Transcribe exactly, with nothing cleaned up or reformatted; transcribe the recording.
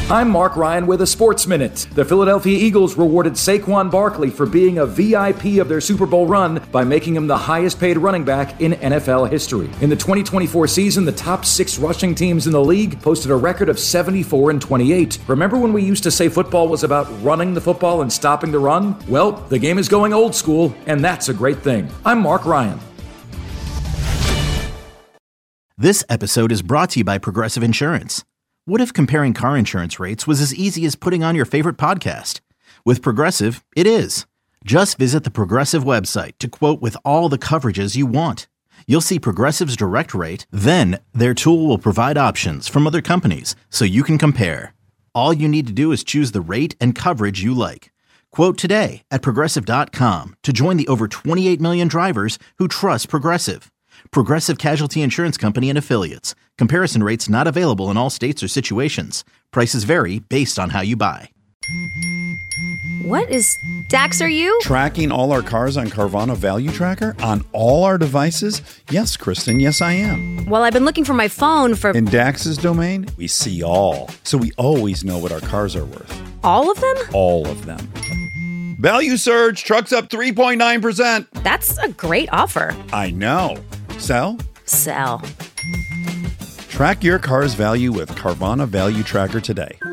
I'm Mark Ryan with a Sports Minute. The Philadelphia Eagles rewarded Saquon Barkley for being a V I P of their Super Bowl run by making him the highest paid running back in N F L history. In the twenty twenty-four season, the top six rushing teams in the league posted a record of seventy-four and twenty-eight. Remember when we used to say football was about running the football and stopping the run? Well, the game is going old school, and that's a great thing. I'm Mark Ryan. This episode is brought to you by Progressive Insurance. What if comparing car insurance rates was as easy as putting on your favorite podcast? With Progressive, it is. Just visit the Progressive website to quote with all the coverages you want. You'll see Progressive's direct rate, then their tool will provide options from other companies so you can compare. All you need to do is choose the rate and coverage you like. Quote today at Progressive dot com to join the over twenty-eight million drivers who trust Progressive. Progressive Casualty Insurance Company and Affiliates. Comparison rates not available in all states or situations. Prices vary based on how you buy. What is... Dax, are you? Tracking all our cars on Carvana Value Tracker on all our devices? Yes, Kristen, yes I am. Well, I've been looking for my phone for... In Dax's domain, we see all. So we always know what our cars are worth. All of them? All of them. Value surge, trucks up three point nine percent. That's a great offer. I know. Sell? Sell. Track your car's value with Carvana Value Tracker today.